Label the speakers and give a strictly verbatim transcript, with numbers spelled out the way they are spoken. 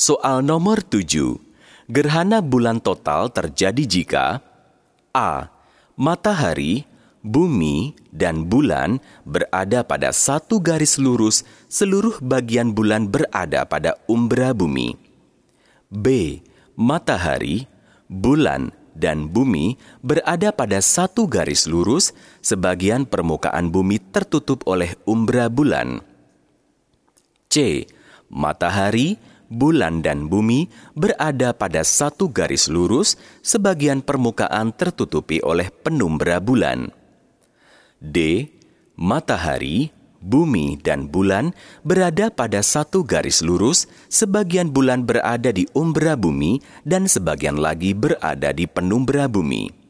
Speaker 1: Soal nomor tujuh. Gerhana bulan total terjadi jika A. Matahari, bumi, dan bulan berada pada satu garis lurus, seluruh bagian bulan berada pada umbra bumi. B. Matahari, bulan, dan bumi berada pada satu garis lurus, sebagian permukaan bumi tertutup oleh umbra bulan. C. Matahari, bulan, dan bumi berada pada satu garis lurus, sebagian permukaan tertutupi oleh penumbra bulan. D. Matahari, bumi, dan bulan berada pada satu garis lurus, sebagian bulan berada di umbra bumi dan sebagian lagi berada di penumbra bumi.